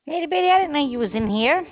Hey, Betty, I didn't know you was in here.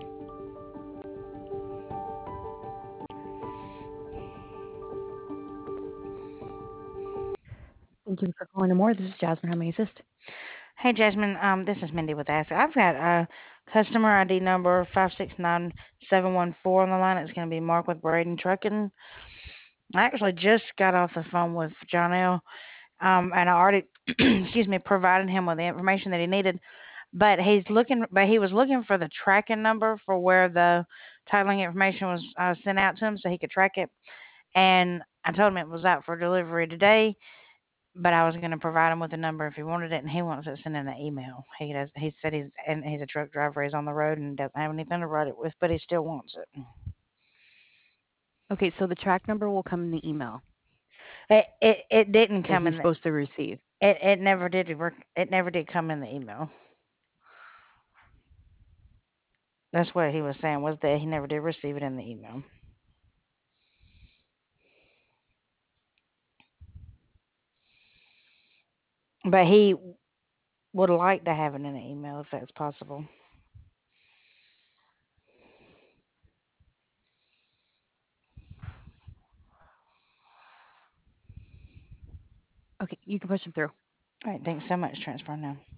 Thank you for calling more. This is Jasmine. How may I assist? Hey, Jasmine, this is Mindy with Ask. I've got customer ID number 569714 on the line. It's going to be Mark with Braden Trucking. I actually just got off the phone with John L. And I already, excuse me, provided him with the information that he needed. But he was looking for the tracking number for where the titling information was sent out to him so he could track it. And I told him it was out for delivery today. But I was gonna provide him with a number if he wanted it, and he wants it sent in an email. He said he's a truck driver, he's on the road and doesn't have anything to write it with, but he still wants it. Okay, so the track number will come in the email It didn't that come he's in the supposed to receive. it never did work. It never did come in the email. That's what he was saying, was that he never did receive it in the email. But he would like to have it in an email if that's possible. Okay, you can push him through. All right, thanks so much, Transfer now.